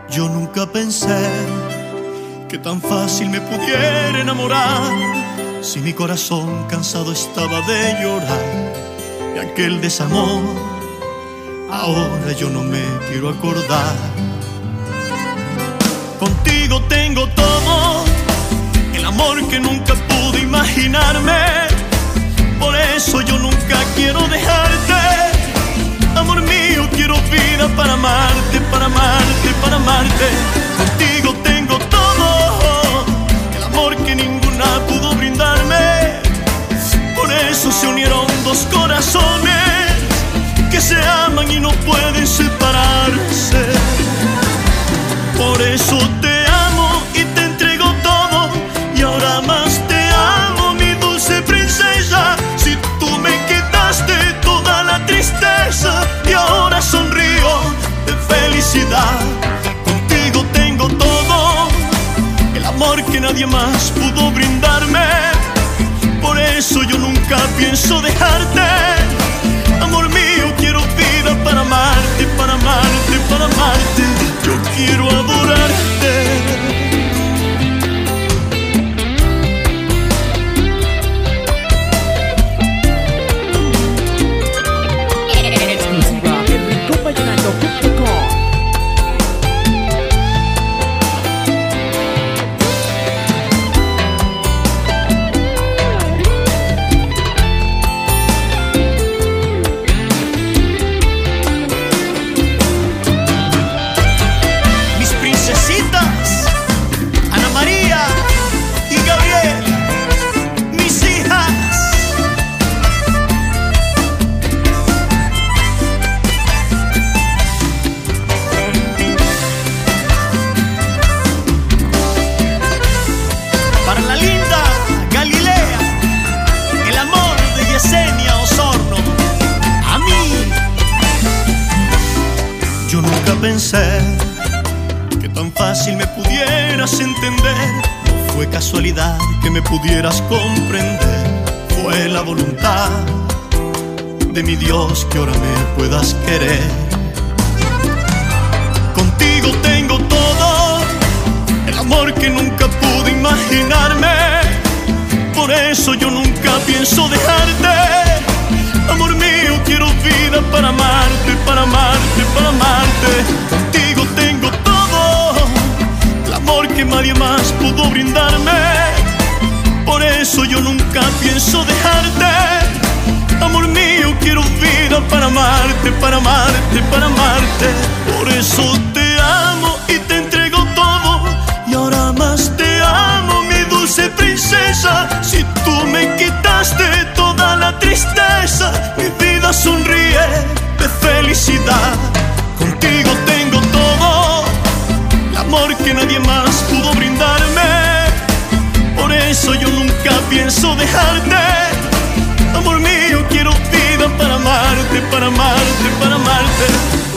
Yo nunca pensé que tan fácil me pudiera enamorar. Si mi corazón cansado estaba de llorar de aquel desamor, ahora yo no me quiero acordar. Contigo tengo todo, el amor que nunca pude imaginarme. Por eso yo nunca quiero dejarte. Amor mío, quiero vida para amarte, para amarte, para amarte. Contigo tengo todo, el amor que ninguna pudo brindarme. Por eso se unieron dos corazones que se aman y no pueden separarse. Por eso te amo y te entrego todo, y ahora más te amo, mi dulce princesa. Si tú me quitaste toda la tristeza y ahora sonrío de felicidad. Contigo tengo todo, el amor que nadie más pudo brindarme. Por eso yo nunca pienso dejarte. Amor mío, quiero vida para amarte, para amarte, para amarte. Yo quiero adorarte. Yo nunca pensé que tan fácil me pudieras entender. No fue casualidad que me pudieras comprender. Fue la voluntad de mi Dios que ahora me puedas querer. Contigo tengo todo, el amor que nunca pude imaginarme. Por eso yo nunca pienso dejarte. Amor mío, quiero vida para amarte, para amarte, para amarte. Contigo tengo todo, el amor que nadie más pudo brindarme. Por eso yo nunca pienso dejarte. Amor mío, quiero vida para amarte, para amarte, para amarte. Por eso te amo y te entrego todo, y ahora más te amo, mi dulce princesa. Si tú me quitaste toda la tristeza, mi vida sonríe de felicidad. Contigo tengo todo, el amor que nadie más pudo brindarme. Por eso yo nunca pienso dejarte. Amor mío, quiero vida para amarte, para amarte, para amarte.